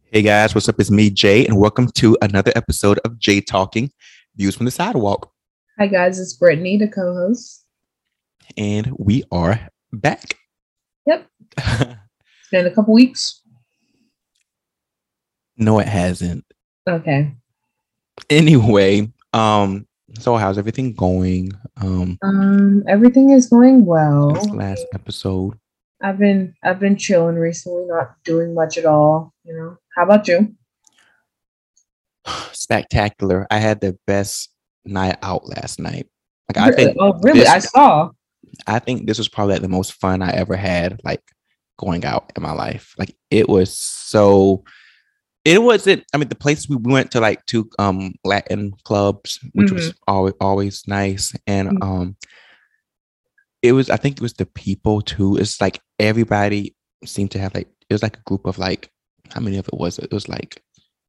Hey guys, what's up? It's me, Jay, and welcome to another episode of Jay Talking, Views from the Sidewalk. Hi guys, it's Brittany, the co-host. And we are back. Yep, it's been a couple weeks. No, it hasn't. Okay. Anyway, so how's everything going? Everything is going well. This last episode. I've been chilling recently, not doing much at all. How about you? Spectacular. I had the best night out last night. I think Oh, really? I saw. I think this was probably the most fun I ever had, going out in my life. It was so. It wasn't. I mean, the place we went to, two Latin clubs, which was always nice, and it was. I think it was the people too. It's like everybody seemed to have it was like a group of how many of it was? It was like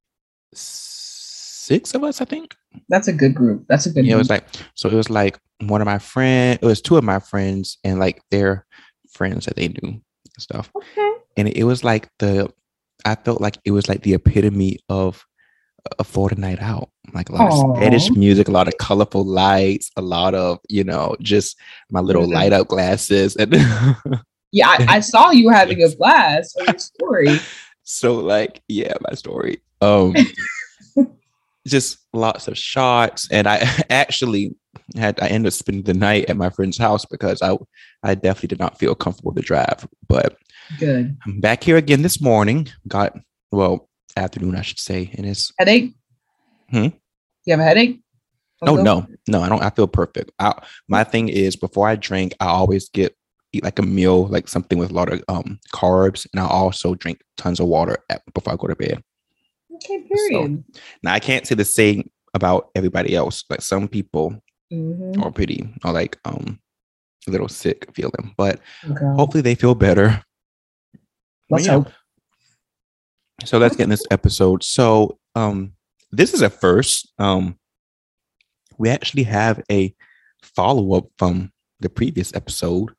six of us, I think. That's a good group. That's a good. Yeah, group. It was like one of my friends. It was two of my friends and their friends that they knew and stuff. Okay. And it was I felt like it was like the epitome of a Florida night out. Like a lot of Spanish music, a lot of colorful lights, a lot of, just my little light up glasses. And yeah, I saw you having a blast on your story. So my story. Just lots of shots. And I actually I ended up spending the night at my friend's house because I definitely did not feel comfortable to drive. But good. I'm back here again this morning. Afternoon, I should say. And it's headache. You have a headache? Oh, no, I don't. I feel perfect. My thing is before I drink, I always eat like a meal, like something with a lot of carbs, and I also drink tons of water before I go to bed. Okay, period. So, now I can't say the same about everybody else. Like some people are a little sick feeling, but hopefully they feel better. Let's hope. So let's get in this episode. So this is a first. We actually have a follow-up from the previous episode.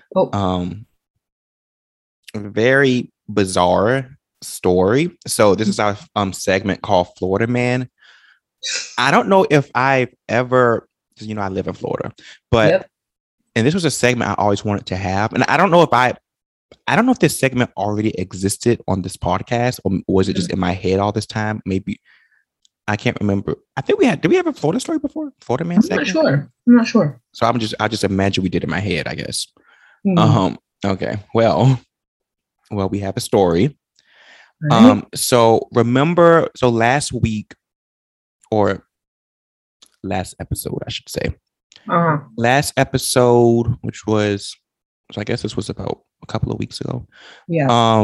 Very bizarre story. So this is our segment called Florida Man. I don't know if I've ever, because I live in Florida, but and this was a segment I always wanted to have, and I don't know if this segment already existed on this podcast, or was it just in my head all this time? Maybe I can't remember. I think did we have a Florida story before? Florida Man segment? I'm not sure. So I just imagine we did in my head, I guess. Okay. Well, we have a story. Right. So last week, or last episode, I should say. Last episode, which was, so I guess this was about a couple of weeks ago. Yeah.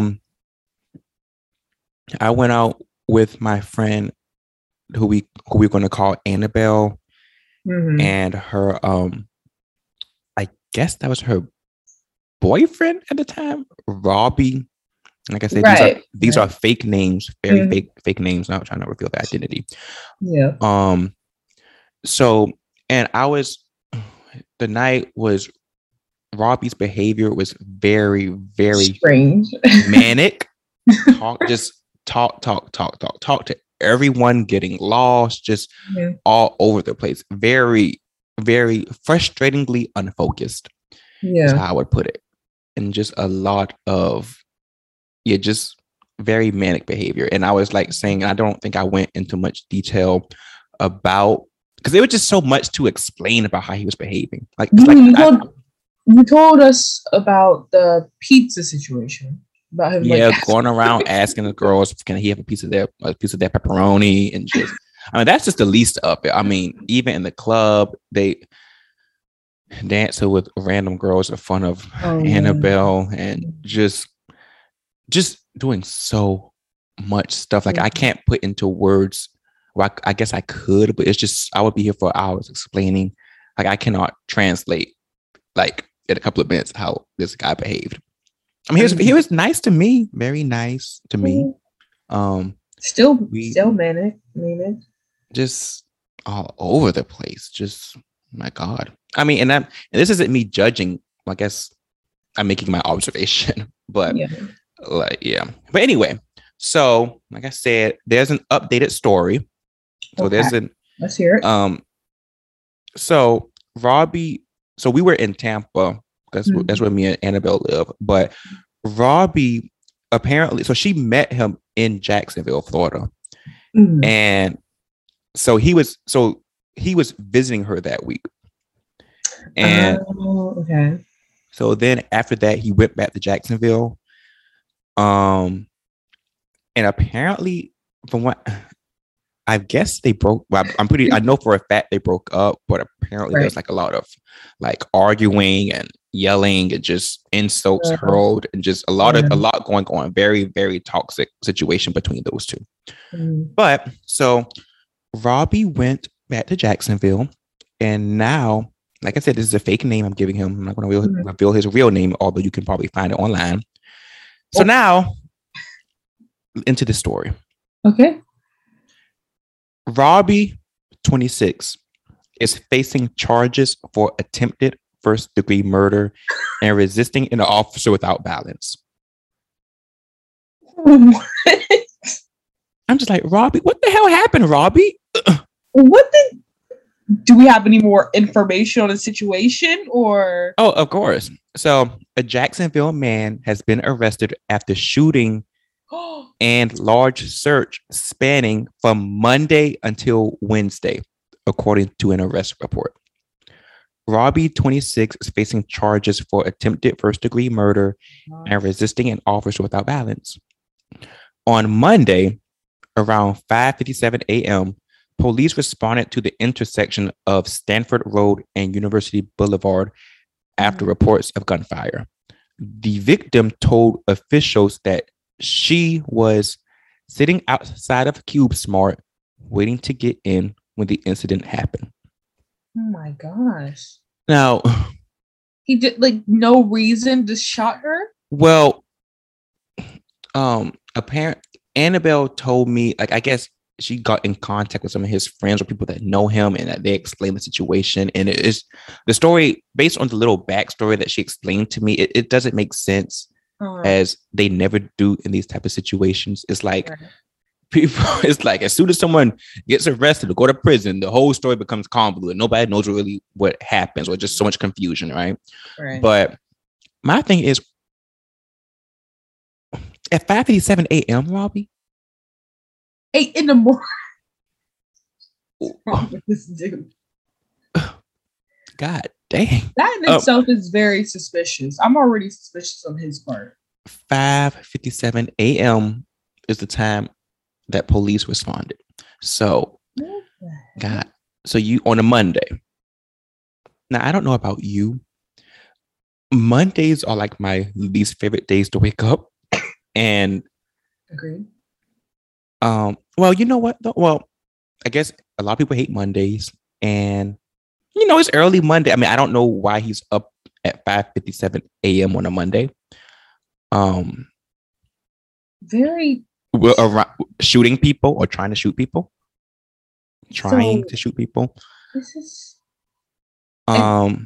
I went out with my friend who we're going to call Annabelle, and her I guess that was her boyfriend at the time, Robbie. Like I said, these are fake names, very fake names. Not trying to reveal the identity. Yeah. So, and the night was, Robbie's behavior was very, very strange, manic. Talk to everyone, getting lost, just all over the place. Very, very frustratingly unfocused. Yeah, is how I would put it. And just a lot of, just very manic behavior. And I was saying, I don't think I went into much detail about, because there was just so much to explain about how he was behaving. You told us about the pizza situation. About him, going around asking the girls, can he have a piece of their pepperoni, and just, I mean, that's just the least of it. I mean, even in the club, they dance with random girls in front of Annabelle, and just doing so much stuff. I can't put into words. Well, I guess I could, but it's just, I would be here for hours explaining. I cannot translate in a couple of minutes how this guy behaved. I mean, he was nice to me, very nice to me. Still manic, just all over the place. Just, my God. I mean, and this isn't me judging. I guess I'm making my observation, but But anyway, So, like I said, there's an updated story. So Okay. Let's hear it. So Robbie, so we were in Tampa because that's where me and Annabelle live. But Robbie apparently, so she met him in Jacksonville, Florida, and so he was visiting her that week. And okay. So then after that, he went back to Jacksonville. And apparently, from what I guess they broke. Well, I know for a fact they broke up, but apparently there's like a lot of like arguing and yelling and just insults hurled and just a lot going on. Very, very toxic situation between those two. But so Robbie went back to Jacksonville, and now, like I said, this is a fake name I'm giving him. I'm not going to reveal his real name, although you can probably find it online. So now into the story. Okay. Robbie, 26, is facing charges for attempted first-degree murder and resisting an officer without violence. What? I'm just like, Robbie, what the hell happened, Robbie? Do we have any more information on the situation or? Oh, of course. So a Jacksonville man has been arrested after shooting and large search spanning from Monday until Wednesday, according to an arrest report. Robbie, 26, is facing charges for attempted first-degree murder and resisting an officer without violence. On Monday, around 5:57 a.m., police responded to the intersection of Stanford Road and University Boulevard after reports of gunfire. The victim told officials that she was sitting outside of CubeSmart waiting to get in when the incident happened. Oh my gosh. Now, he did no reason just shot her? Well, apparently Annabelle told me, I guess she got in contact with some of his friends or people that know him and that they explained the situation. And it is the story based on the little backstory that she explained to me. It doesn't make sense as they never do in these type of situations. It's like people, it's like as soon as someone gets arrested or go to prison, the whole story becomes convoluted. Nobody knows really what happens or just so much confusion, right? But my thing is, at 5:57 a.m., Robbie? 8 in the morning. What's wrong with this dude? God dang. That in itself is very suspicious. I'm already suspicious on his part. 5:57 a.m. is the time that police responded. So, God. So you on a Monday. Now, I don't know about you. Mondays are like my least favorite days to wake up. And agreed. Well, you know what? Well, I guess a lot of people hate Mondays, and it's early Monday. I mean, I don't know why he's up at 5:57 a.m. on a Monday. Very around shooting people or trying to shoot people. Trying to shoot people. This is I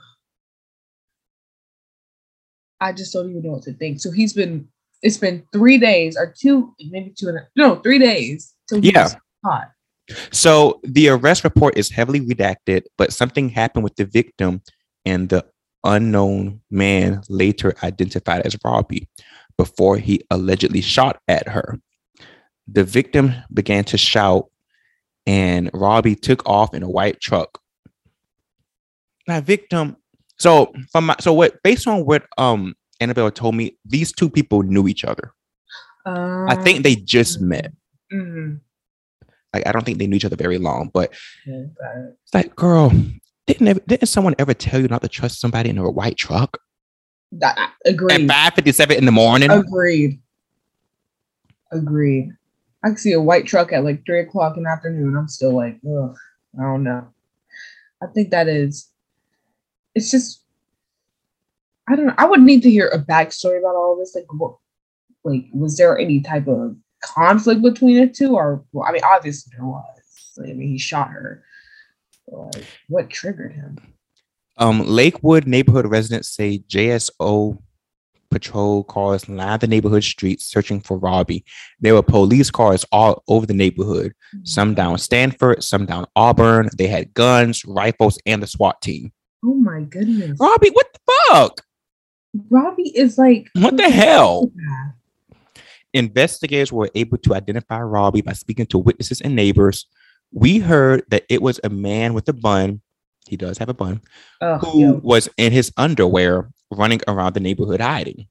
just don't even know what to think. So it's been 3 days or 2, maybe 3 days till he was caught. So the arrest report is heavily redacted, but something happened with the victim and the unknown man later identified as Robbie before he allegedly shot at her. The victim began to shout and Robbie took off in a white truck. Now, victim. So based on what Annabelle told me, these two people knew each other. I think they just met. Mm-hmm. I don't think they knew each other very long, but it's like, girl, didn't someone ever tell you not to trust somebody in a white truck? Agreed. At 5:57 in the morning. Agreed. I can see a white truck at 3:00 in the afternoon. I'm still like, ugh, I don't know. I think it's just, I don't know. I would need to hear a backstory about all of this. Was there any type of conflict between the two? Or, well, I mean, obviously there was. I mean, he shot her. What triggered him? Lakewood neighborhood residents say JSO patrol cars lined the neighborhood streets searching for Robbie. There were police cars all over the neighborhood, some down Stanford, some down Auburn. They had guns, rifles, and the SWAT team. Oh my goodness. Robbie, what the fuck? Robbie is like, what the hell? Investigators were able to identify Robbie by speaking to witnesses and neighbors. We heard that it was a man with a bun. He does have a bun, who was in his underwear running around the neighborhood hiding.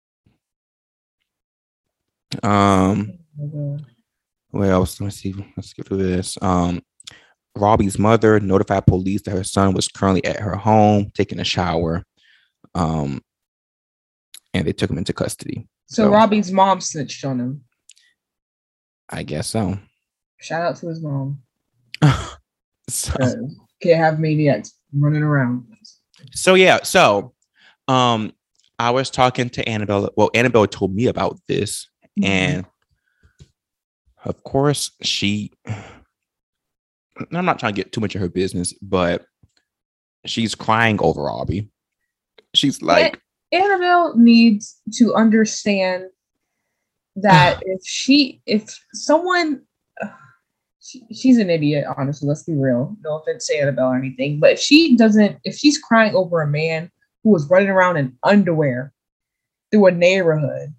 What else? Let's see. Let's get through this. Robbie's mother notified police that her son was currently at her home taking a shower. And they took him into custody. So Robbie's mom snitched on him. I guess so. Shout out to his mom. Can't have maniacs running around. So yeah, I was talking to Annabelle. Well, Annabelle told me about this, and of course, I'm not trying to get too much of her business, but she's crying over Robbie. She's like, Annabelle needs to understand that if someone, she's an idiot, honestly, let's be real. No offense to Annabelle or anything, but if she's crying over a man who was running around in underwear through a neighborhood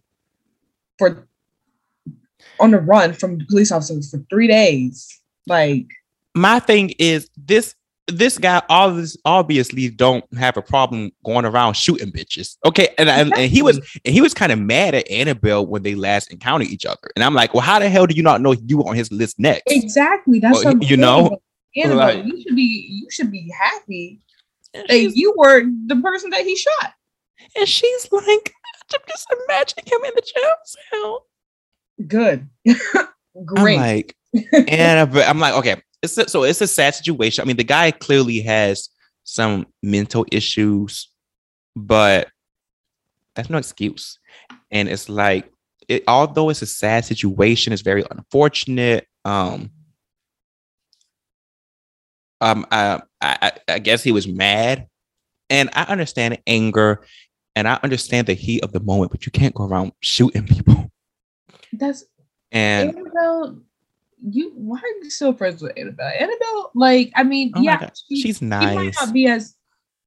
on the run from police officers for 3 days, like, my thing is this guy obviously don't have a problem going around shooting bitches. Okay. And he was kind of mad at Annabelle when they last encountered each other. And I'm like, well, how the hell do you not know you were on his list next? Exactly. That's what Annabelle, like, you should be happy that you were the person that he shot. And she's like, I'm just imagining him in the jail cell. Good. Great. I'm like, okay. It's a sad situation. I mean, the guy clearly has some mental issues, but that's no excuse. And it's like, although it's a sad situation, it's very unfortunate. I guess he was mad, and I understand anger, and I understand the heat of the moment, but you can't go around shooting people. Annabelle, why are you so friends with Annabelle? Annabelle, like, I mean, she's nice. She might not be as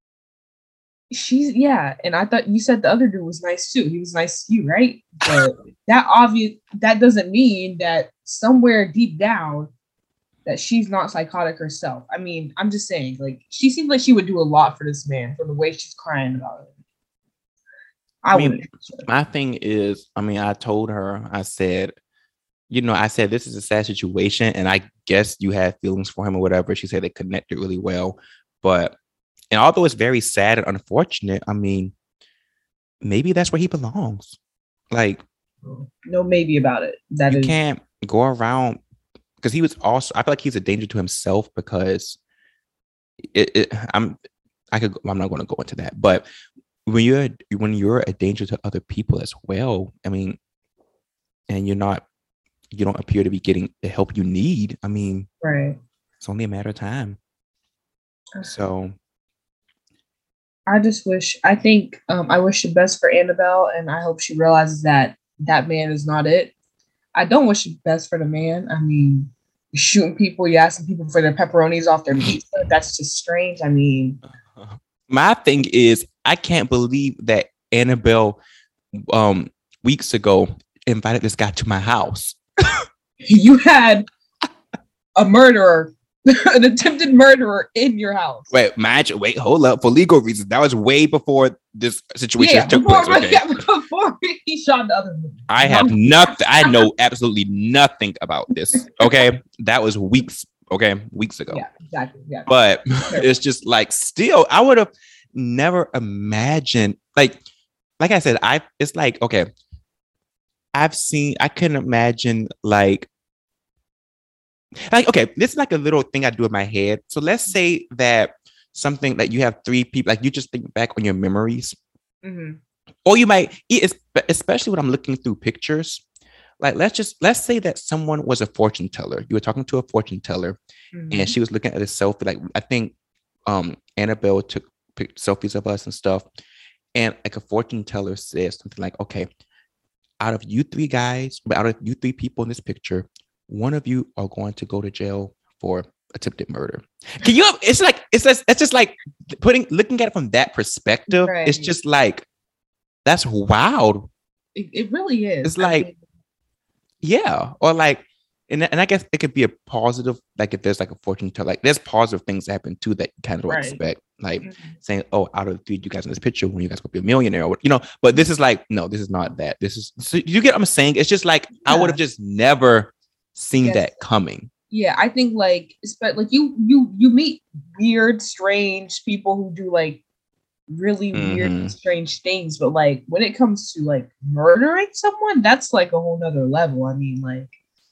and I thought you said the other dude was nice too. He was nice to you, right? But that doesn't mean that somewhere deep down that she's not psychotic herself. I mean, I'm just saying, like, she seems like she would do a lot for this man from the way she's crying about it. My thing is, I told her, I said, this is a sad situation, and I guess you had feelings for him or whatever. She said they connected really well, and although it's very sad and unfortunate, maybe that's where he belongs. Like, no maybe about it. You can't go around, because he was also, I feel like he's a danger to himself, because I'm not going to go into that, but when you're a danger to other people as well, and you don't appear to be getting the help you need, right, it's only a matter of time. So I wish the best for Annabelle, and I hope she realizes that man is not it. I don't wish the best for the man. You're shooting people, you're asking people for their pepperonis off their pizza. That's just strange. My thing is, I can't believe that Annabelle weeks ago invited this guy to my house. You had a murderer, an attempted murderer in your house. Wait, hold up. For legal reasons, that was way before this situation took place. Okay? Yeah, before he shot the other man. I have nothing. I know absolutely nothing about this. Okay, that was weeks ago. Yeah, exactly. Yeah, but it's just like, still, I would have never imagined. Like I said, it's like, okay, I couldn't imagine like, okay, this is like a little thing I do in my head. So let's say that something that you have 3 people, like you just think back on your memories. Mm-hmm. Or you might, especially when I'm looking through pictures, like let's say that someone was a fortune teller. You were talking to a fortune teller, and she was looking at a selfie. Like, I think Annabelle took selfies of us and stuff. and like a fortune teller says something like, okay, out of you three guys, but out of you three people in this picture, one of you are going to go to jail for attempted murder. Can you? It's just like looking at it from that perspective. Right. It's just like that's wild. It really is. It's like, yeah, or like, and I guess it could be a positive. Like if there's like a fortune teller, like there's positive things that happen too that you kind of don't expect. Like saying, oh, out of the three you guys in this picture, when you guys will be a millionaire, or, you know. But this is like, no, this is not that. This is, so you get what I'm saying? It's just like I would have just never seen that coming. Yeah, I think like you meet weird, strange people who do like really weird, strange things, but like when it comes to like murdering someone, that's like a whole nother level. I mean, like,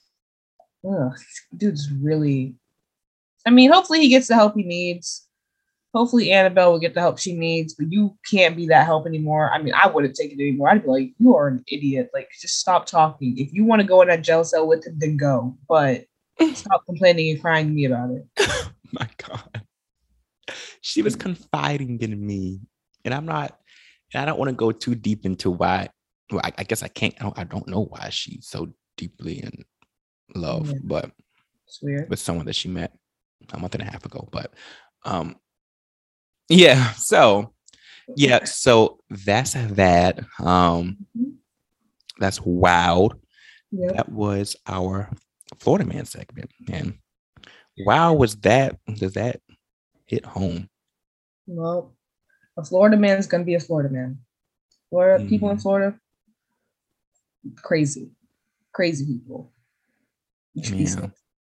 dude's really. I mean, hopefully he gets the help he needs. Hopefully Annabelle will get the help she needs, but you can't be that help anymore. I mean, I wouldn't take it anymore. I'd be like, you are an idiot. Like, just stop talking. If you want to go in that jail cell with him, then go. But stop complaining and crying to me about it. My God. She was confiding in me. And I don't want to go too deep into why. Well, I guess I can't. I don't know why she's so deeply in love, but it's weird. With someone that she met a month and a half ago. But yeah. So that's that. That's wild. Yep. That was our Florida Man segment, and wow, does that hit home? Well, a Florida man is gonna be a Florida man. Florida people in Florida, crazy people. Yeah.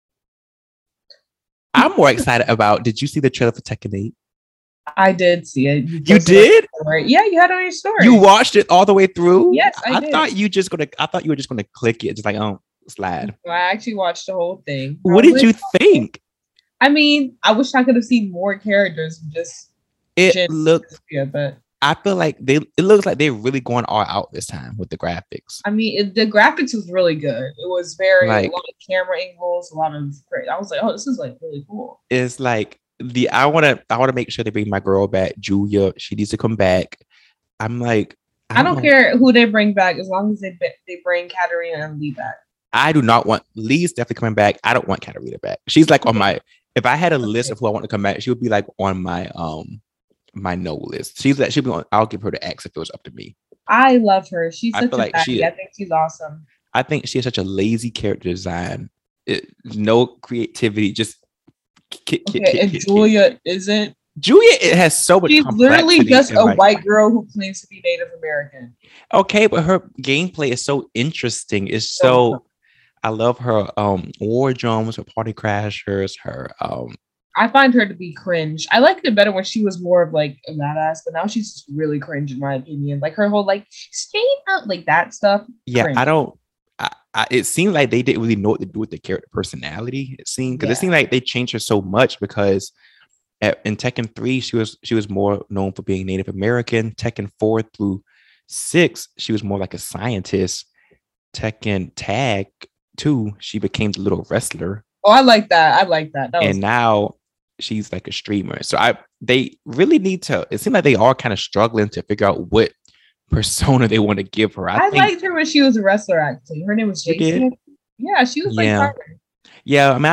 I'm more excited about. Did you see the trailer for Tekken 8? I did see it. You did? Yeah, you had it on your story. You watched it all the way through? Yes, I did. I thought you were just gonna click it, just like, oh, slide. I actually watched the whole thing. What did you think? I mean, I wish I could have seen more characters. But I feel like it looks like they're really going all out this time with the graphics. I mean, the graphics was really good. It was very a lot of camera angles, a lot of great. I was like, oh, this is like really cool. It's like I want to make sure they bring my girl back, Julia. She needs to come back. I'm like, I don't care who they bring back as long as they bring Katarina and Lee back. I do not want Lee's definitely coming back. I don't want Katarina back. She's like on my. If I had a list of who I want to come back, she would be like on my my no list. She'll be on. I'll give her the X if it was up to me. I love her. She's such a like I think she's awesome. I think she has such a lazy character design. No creativity. Just and Julia isn't. Julia, it has so much. She's literally just a white girl who claims to be Native American. Okay, but her gameplay is so interesting. It's so. I love her war drums, her party crashers, her I find her to be cringe. I liked it better when she was more of like a badass, but now she's just really cringe in my opinion. Like her whole like stay out like that stuff. Yeah, cringe. I don't. It seemed like they didn't really know what to do with the character personality. It seemed because it seemed like they changed her so much because in Tekken 3 she was more known for being Native American. Tekken 4 through 6 she was more like a scientist. Tekken Tag 2 she became the little wrestler. Oh, I like that. And now she's like a streamer. So they really need to. It seems like they are kind of struggling to figure out what persona they want to give her. I liked her when she was a wrestler. Actually, her name was Jason. Yeah, she was like Carter. Yeah, I mean,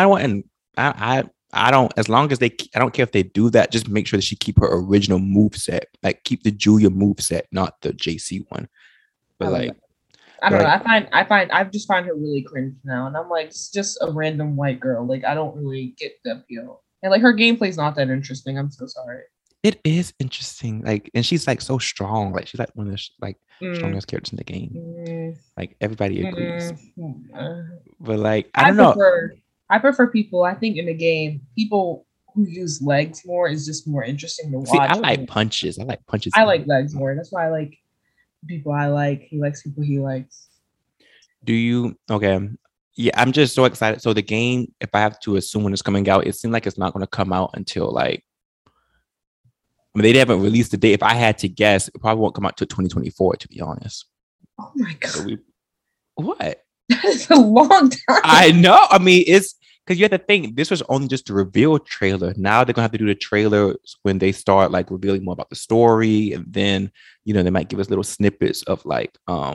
I don't. As long as I don't care if they do that. Just make sure that she keep her original moveset. Like keep the Julia moveset, not the JC one. But like. I don't know. I just find her really cringe now, and I'm like, it's just a random white girl. Like, I don't really get the appeal, and like her gameplay's not that interesting. I'm so sorry. It is interesting, like, and she's like so strong. Like, she's like one of the strongest characters in the game. Like everybody agrees, but like I don't know. I prefer people. I think in the game, people who use legs more is just more interesting to watch. See, I like punches. I like punches. I like legs more. That's why I like. People I like. He likes people he likes. Do you? Okay. Yeah, I'm just so excited. So the game, if I have to assume when it's coming out, it seems like it's not going to come out until like. I mean, they haven't released the date. If I had to guess, it probably won't come out till 2024. To be honest. Oh my god! So what? That is a long time. I know. I mean, it's because you have to think this was only just a reveal trailer. Now they're gonna have to do the trailers when they start like revealing more about the story, and then they might give us little snippets of like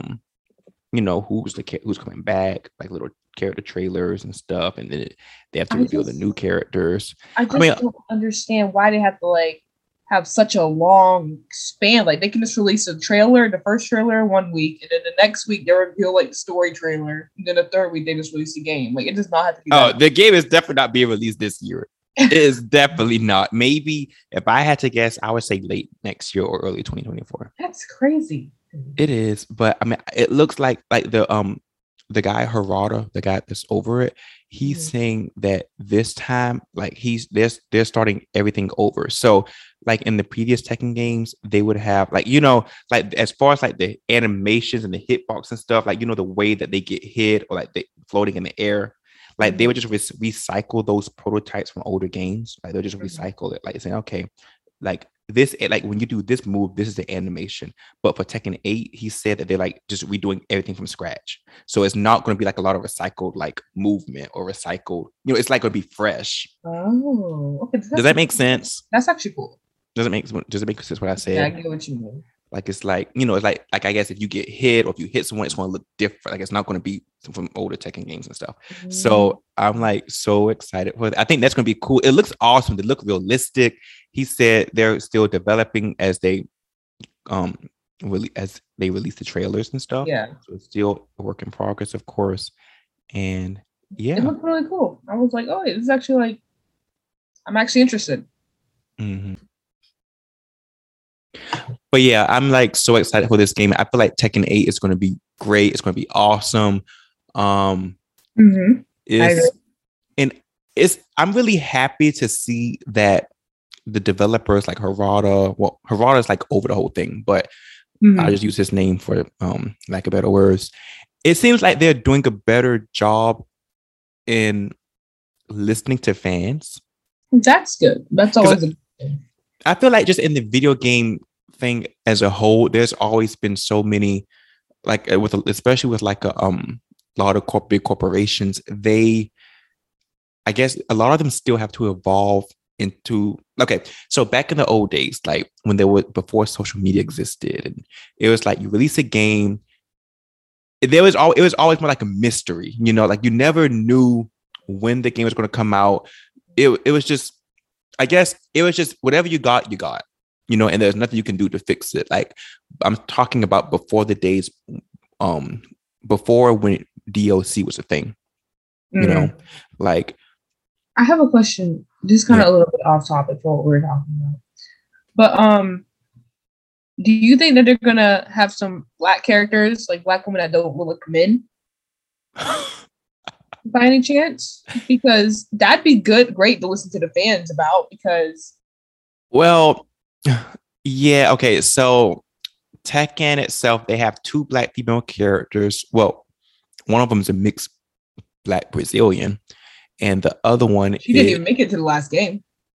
who's coming back, like little character trailers and stuff, and then they have to reveal the new characters. I don't understand why they have to like have such a long span. Like they can just release a trailer, the first trailer 1 week, and then the next week they reveal like the story trailer, and then the third week they just release the game. Like it does not have to be. The game is definitely not being released this year. It is definitely not. Maybe if I had to guess, I would say late next year or early 2024. That's crazy. It is, but I mean, it looks like the guy Harada, the guy that's over it, he's saying that this time, like they're starting everything over. So, like in the previous Tekken games, they would have like like as far as like the animations and the hitbox and stuff, like the way that they get hit or like they floating in the air. Like they would just recycle those prototypes from older games. Like they'll just recycle it. Like saying, okay, like this, like when you do this move, this is the animation. But for Tekken 8, he said that they're like just redoing everything from scratch. So it's not going to be like a lot of recycled like movement or recycled. It's like going to be fresh. Oh, okay. Does that make sense? That's actually cool. Does it make sense what I said? Yeah, I get what you mean. Like it's like it's like I guess if you get hit or if you hit someone, it's going to look different. Like it's not going to be from older Tekken games and stuff. So I'm like so excited for it. I think that's going to be cool. It looks awesome. They look realistic. He said they're still developing as they release the trailers and stuff. Yeah. So it's still a work in progress, of course. And yeah, it looked really cool. I was like, oh, this is actually like, I'm actually interested. Mm-hmm. But yeah, I'm like so excited for this game. I feel like Tekken 8 is going to be great. It's going to be awesome. I'm really happy to see that the developers like Harada is like over the whole thing, but I'll just use his name for lack of better words. It seems like they're doing a better job in listening to fans. That's good. That's always a good thing. I feel like just in the video game thing as a whole, there's always been so many, like especially with like a lot of big corporations. I guess a lot of them still have to evolve into. Okay, so back in the old days, like when before social media existed, and it was like you release a game, it was always more like a mystery. Like you never knew when the game was going to come out. It was just. I guess it was just whatever you got, and there's nothing you can do to fix it. Like I'm talking about before the days, before when DLC was a thing, like. I have a question. This is kind of a little bit off topic for what we're talking about, but do you think that they're gonna have some black characters, like black women that don't look like men? By any chance? Because that'd be great to listen to the fans about, because well, yeah, okay, so Tekken itself, they have 2 black female characters. Well, one of them is a mixed black Brazilian, and the other one she didn't even make it to the last game.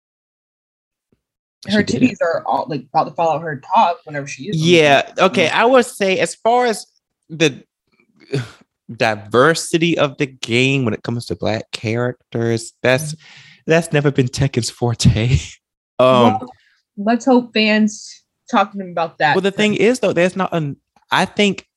Her titties are all like about to fall out her top whenever she is. Yeah, okay, I would say as far as the diversity of the game when it comes to black characters, that's never been Tekken's forte. Well, let's hope fans talk to them about that. Well, the thing is though, there's not I think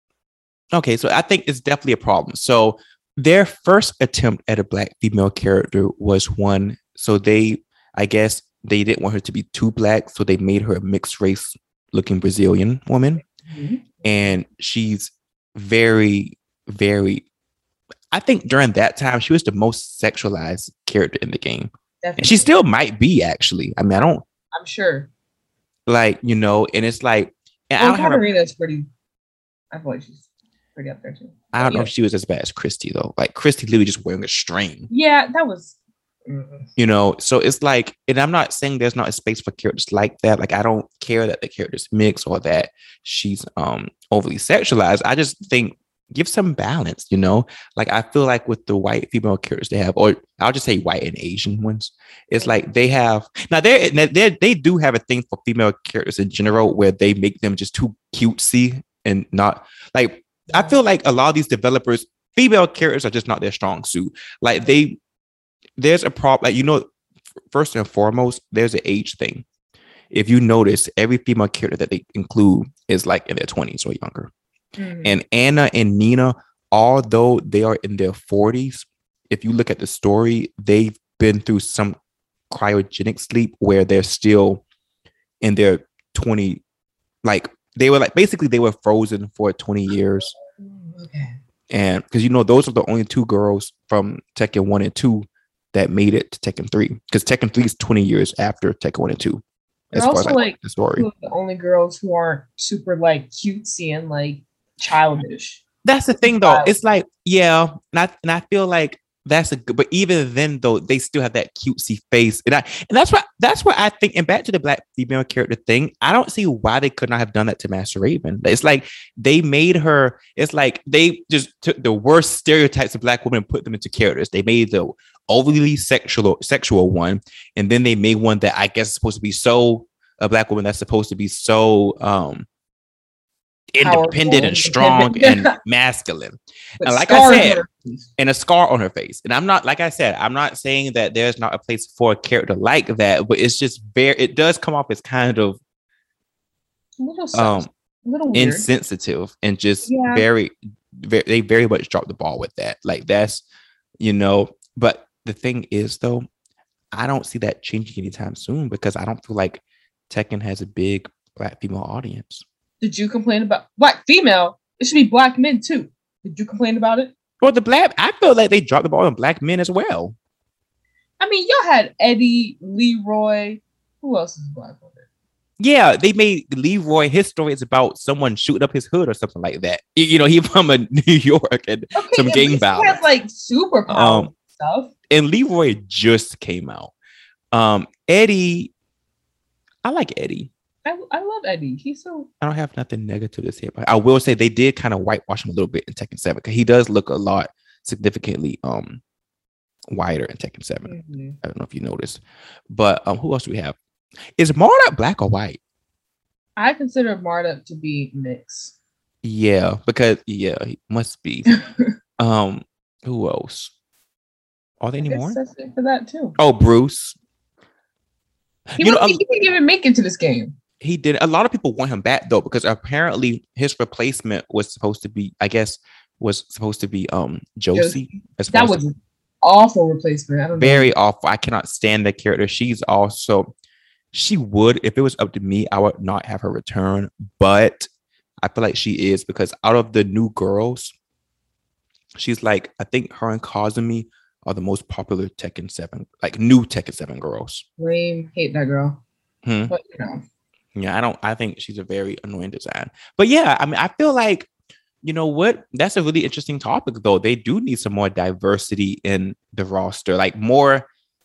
it's definitely a problem. So their first attempt at a black female character was one, so I guess they didn't want her to be too black, so they made her a mixed race looking Brazilian woman. And she's very, very, I think during that time, she was the most sexualized character in the game. Definitely. And she still might be, actually. I mean, I'm sure. Like, and it's like, and Katarina's pretty, I feel like she's pretty up there too. I don't know if she was as bad as Christy, though. Like, Christy literally just wearing a string. Yeah, that was. So it's like, and I'm not saying there's not a space for characters like that. Like, I don't care that the character's mixed or that she's overly sexualized. I just think give some balance, like I feel like with the white female characters they have, or I'll just say white and Asian ones, it's like they have now they do have a thing for female characters in general where they make them just too cutesy and not like, I feel like a lot of these developers, female characters are just not their strong suit. Like they there's a problem. Like, first and foremost, there's an age thing. If you notice, every female character that they include is like in their 20s or younger. Mhm. And Anna and Nina, although they are in their 40s, if you look at the story, they've been through some cryogenic sleep where they're still in their 20, like they were like basically they were frozen for 20 years. Okay. And because those are the only two girls from Tekken 1 and 2 that made it to Tekken 3. Because Tekken 3 is 20 years after Tekken 1 and 2. They're As far as also like the story. two of the only girls who aren't super like cutesy and like childish. That's the thing though. It's like, yeah, and I feel like that's a good, but even then though, they still have that cutesy face. And that's what I think. And back to the black female character thing, I don't see why they could not have done that to Master Raven. It's like they made her, it's like they just took the worst stereotypes of black women and put them into characters. They made the overly sexual one, and then they made one that I guess is supposed to be a black woman that's supposed to be so independent and strong and masculine. And like I said, and a scar on her face. And I'm not saying that there's not a place for a character like that, but it's just it does come off as kind of a little insensitive and just very, they very much dropped the ball with that. Like that's, but the thing is though, I don't see that changing anytime soon because I don't feel like Tekken has a big black female audience. Did you complain about black female? It should be black men too. Did you complain about it? Well, I feel like they dropped the ball on black men as well. I mean, y'all had Eddie, Leroy. Who else is black on it? Yeah, they made Leroy. His story is about someone shooting up his hood or something like that. He from New York and some gang battle. He has like superpower stuff. And Leroy just came out. Eddie, I like Eddie. I love Eddie. He's so. I don't have nothing negative to say, but I will say they did kind of whitewash him a little bit in Tekken 7 because he does look a lot significantly wider in Tekken 7. Mm-hmm. I don't know if you noticed, but who else do we have? Is Marduk black or white? I consider Marduk to be mixed. Yeah, because he must be. Who else? Are there any more? For that too. Oh, Bruce. He didn't even make it to this game. He did. A lot of people want him back though, because apparently his replacement was supposed to be, Josie. That was an awful replacement. I don't know. Very awful. I cannot stand the character. She would, if it was up to me, I would not have her return. But I feel like she is, because out of the new girls, she's like, I think her and Kazumi are the most popular Tekken 7, like new Tekken 7 girls. Lame. Hate that girl. But Yeah, I think she's a very annoying design. But yeah, I mean, I feel like, you know what? That's a really interesting topic, though. They do need some more diversity in the roster. Like more,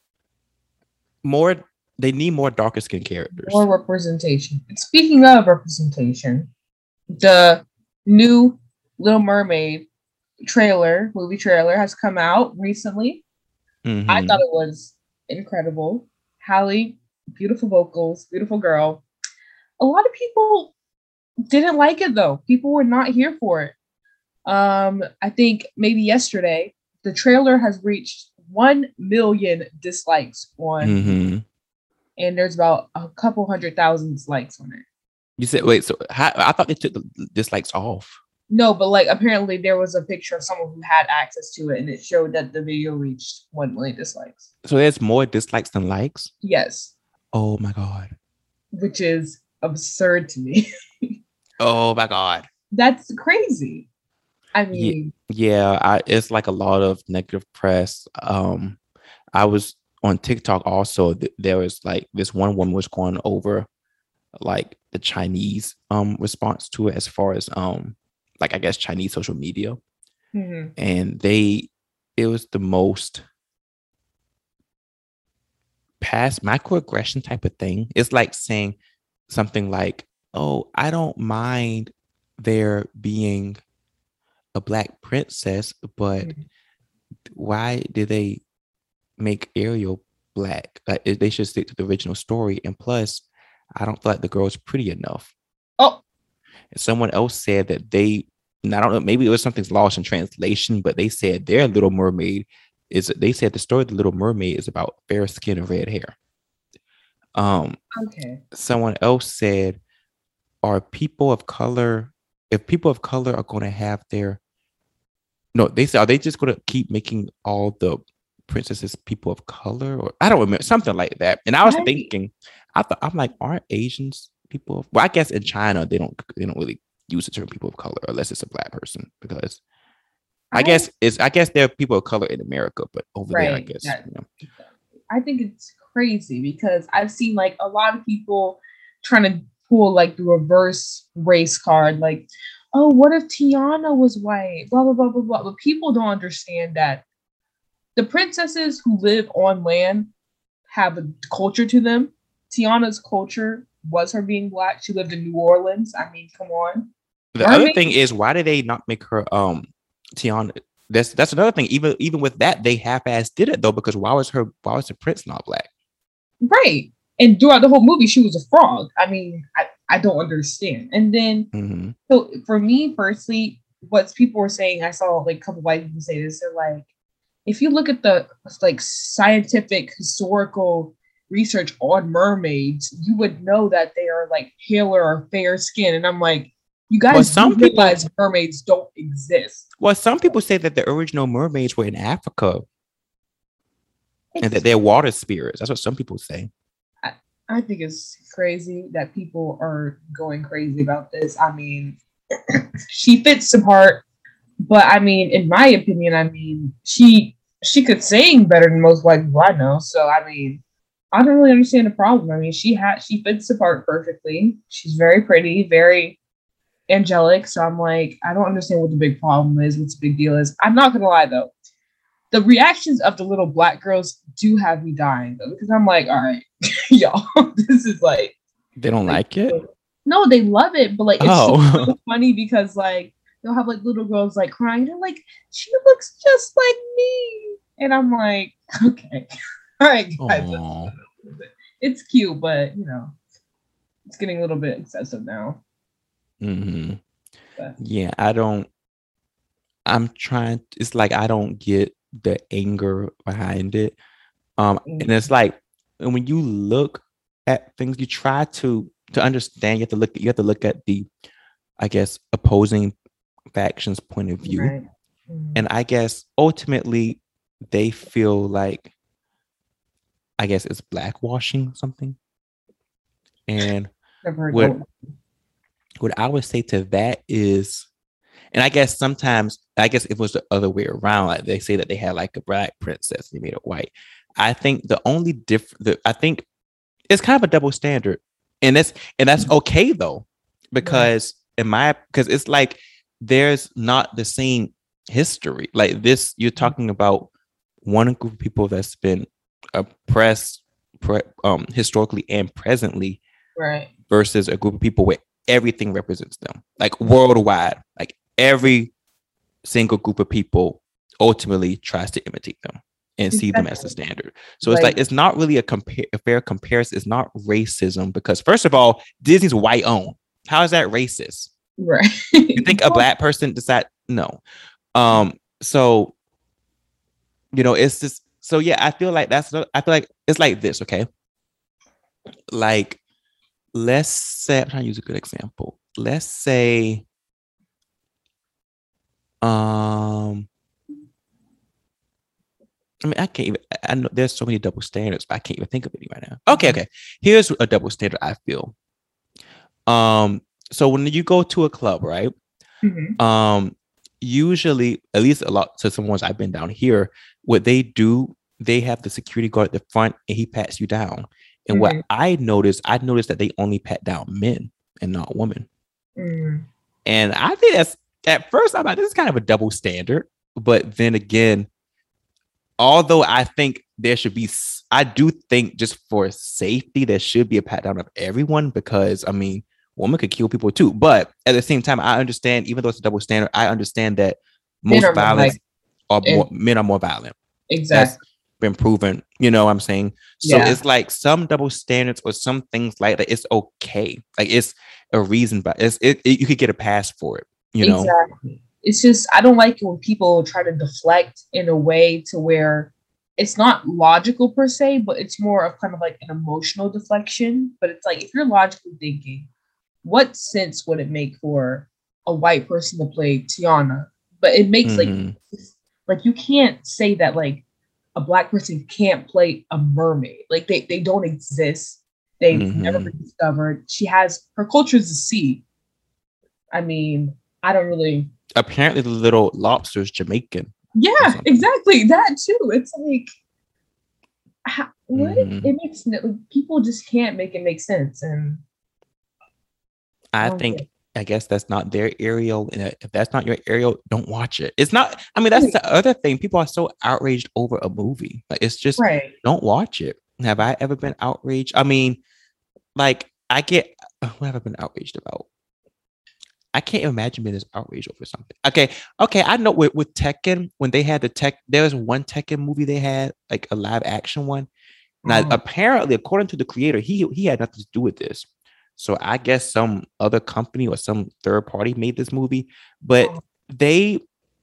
they need more darker skin characters. More representation. Speaking of representation, the new Little Mermaid movie trailer has come out recently. Mm-hmm. I thought it was incredible. Halle, beautiful vocals, beautiful girl. A lot of people didn't like it though. People were not here for it. I think maybe yesterday the trailer has reached 1 million dislikes on, and there's about a couple 100,000 dislikes on it. You said, wait, so I thought they took the dislikes off. No, but like apparently there was a picture of someone who had access to it, and it showed that the video reached 1 million dislikes. So there's more dislikes than likes? Yes. Oh my God. Which is absurd to me. Oh my God. That's crazy. I mean, it's like a lot of negative press. I was on TikTok also. There was like this one woman was going over like the Chinese response to it, as far as like I guess Chinese social media, and it was the most past microaggression type of thing. It's like saying something like, "Oh, I don't mind there being a black princess, but why did they make Ariel black? Like, they should stick to the original story. And plus, I don't feel like the girl's pretty enough." Oh, and someone else said that I don't know, maybe it was something's lost in translation, but they said their Little Mermaid is they said the story of the Little Mermaid is about fair skin and red hair. Okay. Someone else said, are people of color, if people of color are going to have their, no, they said, are they just going to keep making all the princesses people of color? Or I don't remember, something like that. And I was Right. thinking, I'm like, aren't Asians people? Well, I guess in China they don't really use the term people of color unless it's a black person, because I guess there are people of color in America, but over there, I Right. guess. Yeah. You know. I think it's crazy because I've seen like a lot of people trying to pull like the reverse race card, like, oh, what if Tiana was white? Blah blah blah blah blah. But people don't understand that the princesses who live on land have a culture to them. Tiana's culture was her being black. She lived in New Orleans. I mean, come on. The other thing is, why did they not make her Tiana? That's another thing. Even with that, they half-ass did it though, because why was the prince not black? Right. And throughout the whole movie, she was a frog. I mean, I don't understand. And then, so for me personally, what people were saying, I saw like a couple white people say this. They're like, if you look at the like scientific historical research on mermaids, you would know that they are like paler or fair skin. And I'm like, you guys realize mermaids don't exist. Well, some people say that the original mermaids were in Africa and that they're water spirits. That's what some people say. I think it's crazy that people are going crazy about this. I mean, she fits the part, but I mean, in my opinion, I mean, she could sing better than most white people I know. So I mean, I don't really understand the problem. I mean, she fits the part perfectly. She's very pretty, very angelic. So I'm like, I don't understand what the big problem is, what the big deal is. I'm not gonna lie though. The reactions of the little black girls do have me dying though, because I'm like, all right, y'all, this is like, they don't like it. No, they love it, but like it's so funny because like they'll have like little girls like crying. They're like, she looks just like me, and I'm like, okay, all right, guys, it's cute, but you know, it's getting a little bit excessive now. Mm-hmm. Yeah, I'm trying. It's like I don't get the anger behind it. And it's like when you look at things, you try to understand. You have to look at the, I guess, opposing factions' point of view. Right. And I guess ultimately they feel like, I guess it's blackwashing something. And what I would say to that is, and I guess sometimes, if it was the other way around, like they say that they had like a black princess, they made it white. I think the only I think it's kind of a double standard, and that's okay though, because because it's like there's not the same history. Like this, you're talking about one group of people that's been oppressed, historically and presently, right, versus a group of people where everything represents them, like worldwide, like every single group of people ultimately tries to imitate them and see them as the standard. So it's like it's not really a fair comparison. It's not racism, because first of all, Disney's white owned. How is that racist? Right. You think a black person decide? No. So you know, it's just, so yeah, I feel like it's like this, okay? Like, let's say, I'm trying to use a good example. Let's say I mean, I know there's so many double standards, but I can't even think of any right now. Okay. Here's a double standard I feel. So when you go to a club, right? Mm-hmm. Usually, at least a lot, to some ones I've been down here, what they do, they have the security guard at the front and he pats you down. And what I noticed that they only pat down men and not women. And I think that's, at first, I'm like, this is kind of a double standard. But then again, although I think there should be, I do think just for safety, there should be a pat down of everyone, because I mean, women could kill people too. But at the same time, I understand, even though it's a double standard, I understand that most violence men are more violent. Exactly. That's been proven, you know what I'm saying? So it's like some double standards or some things like that, it's okay. Like it's a reason, but you could get a pass for it, you know? it's just I don't like it when people try to deflect in a way to where it's not logical per se, but it's more of kind of like an emotional deflection. But it's like if you're logically thinking, what sense would it make for a white person to play Tiana? But it makes like you can't say that like a black person can't play a mermaid. Like they don't exist. They've never been discovered. She has her culture is the sea. I mean, I don't really. Apparently, the little lobster is Jamaican. Yeah, exactly that too. It's like, what it makes like, people just can't make it make sense, and I think I guess that's not their area, and if that's not your area, don't watch it. It's not. I mean, that's the other thing. People are so outraged over a movie. Like it's just don't watch it. Have I ever been outraged? I mean, like I get what have I been outraged about? I can't imagine being this outraged over something. Okay. I know with Tekken, when they had there was one Tekken movie they had, like a live action one. Now, apparently, according to the creator, he had nothing to do with this. So I guess some other company or some third party made this movie. But they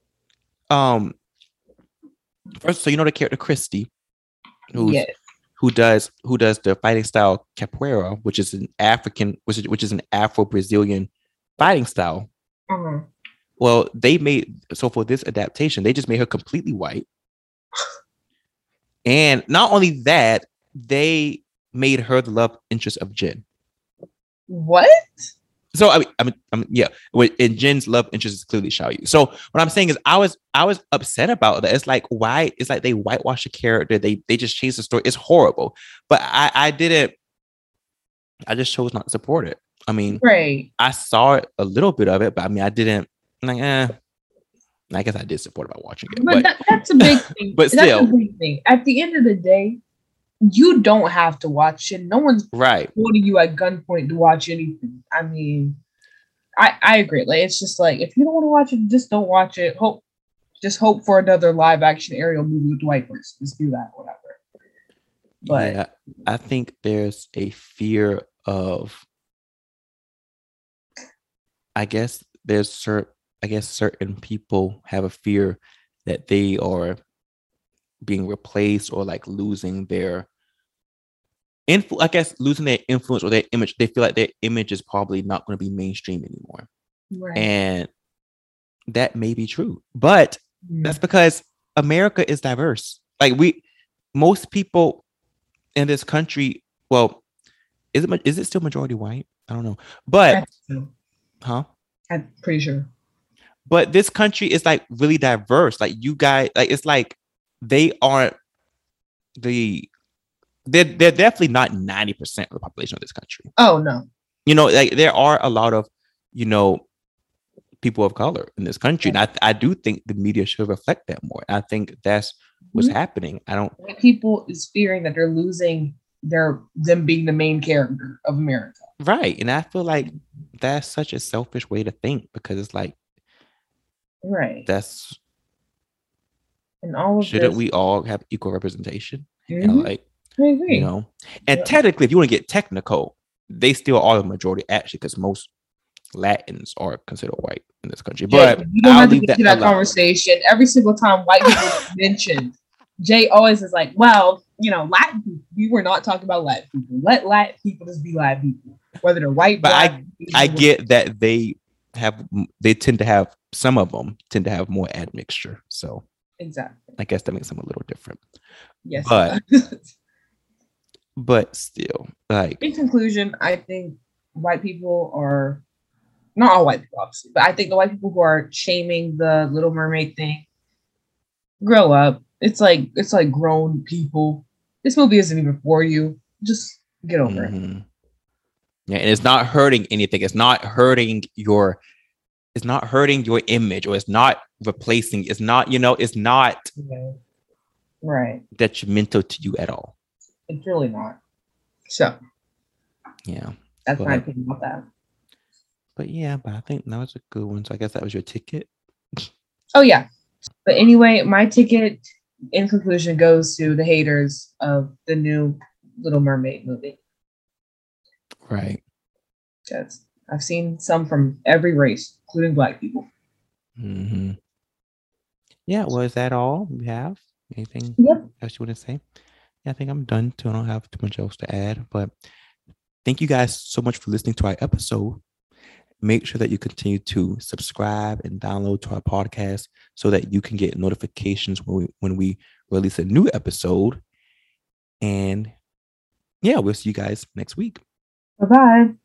first, so you know the character Christy, who does the fighting style capoeira, which is an African, which is an Afro-Brazilian fighting style. Well, for this adaptation, they just made her completely white. And not only that, they made her the love interest of Jin. What? So I mean, yeah. And Jin's love interest is clearly Xiao Yu. So what I'm saying is, I was upset about that. It's like why? It's like they whitewash a character. They just changed the story. It's horrible. But I didn't. I just chose not to support it. I mean, I saw it, a little bit of it, but I mean, I didn't. I guess I did support it by watching it. But that's a big thing. But still, that's a big thing. At the end of the day, you don't have to watch it. No one's holding you at gunpoint to watch anything. I mean, I agree. Like it's just like if you don't want to watch it, just don't watch it. Just hope for another live action Ariel movie with the white person. Just do that, whatever. But yeah, I think there's a fear of. I guess certain people have a fear that they are being replaced or like losing their losing their influence or their image. They feel like their image is probably not going to be mainstream anymore. And that may be true, but that's because America is diverse. Like most people in this country, well, is it still majority white? I don't know, but I'm pretty sure. But this country is like really diverse. Like you guys, like it's like they aren't they're definitely not 90% of the population of this country. Oh no. You know, like there are a lot of, people of color in this country. And I do think the media should reflect that more. I think that's what's happening. When people is fearing that they're losing them being the main character of America. Right. And I feel like that's such a selfish way to think because it's like that's and all of shouldn't we all have equal representation? And like and technically if you want to get technical, they still are the majority actually because most Latins are considered white in this country. But you don't have to get to that conversation. Every single time white people mentioned, Jay always is like, well, Latin people. We were not talking about Latin people. Let Latin people just be Latin people, whether they're white, black. I get that some of them tend to have more admixture. So exactly. I guess that makes them a little different. Yes. But still, like in conclusion, I think white people are not all white people, obviously, but I think the white people who are shaming the Little Mermaid thing grow up. It's like grown people. This movie isn't even for you. Just get over it. Yeah, and it's not hurting anything. It's not hurting your image, or it's not replacing. It's not, it's not detrimental to you at all. It's really not. So yeah, that's my opinion about that. But I think that was a good one. So I guess that was your ticket. Oh yeah. But anyway, my ticket in conclusion goes to the haters of the new Little Mermaid movie. Right. Because I've seen some from every race, including black people. Mm-hmm. Yeah. Well, is that all you have? Anything Yep. else you want to say? Yeah, I think I'm done too. I don't have too much else to add. But thank you guys so much for listening to our episode. Make sure that you continue to subscribe and download to our podcast so that you can get notifications when we release a new episode. And yeah, we'll see you guys next week. Bye bye.